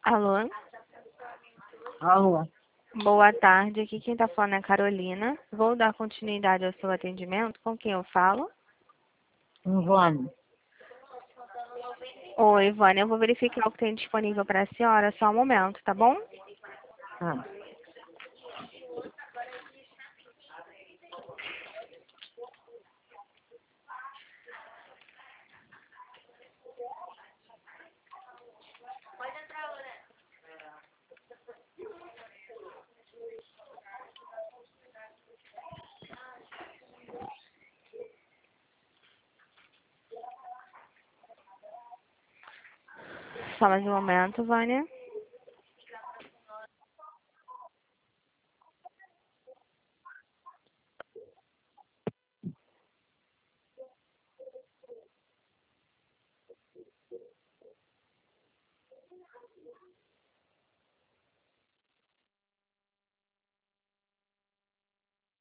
Alô, Alô, boa tarde. Aqui quem tá falando é a Carolina. Vou dar continuidade ao seu atendimento. Com quem eu falo? Ivone. Oi, Vânia. Eu vou verificar o que tem disponível para a senhora. Só um momento, tá bom? Ah, Só mais um momento, Vânia.